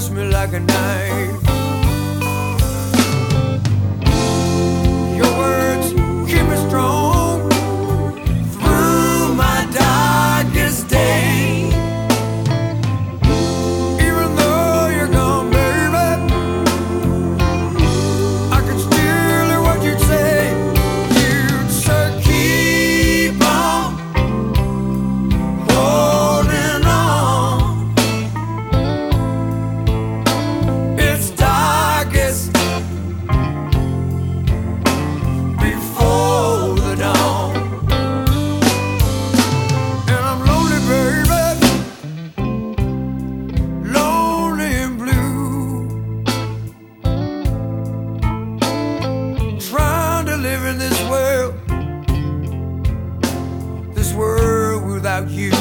cuts me like a knife. Your words keep me strong through my darkest day. Even though you're gone, baby, I can still hear what you'd say. You'd say, keep on holding on. It's darkest before the dawn. And I'm lonely, baby, lonely and blue, trying to live in this world without you.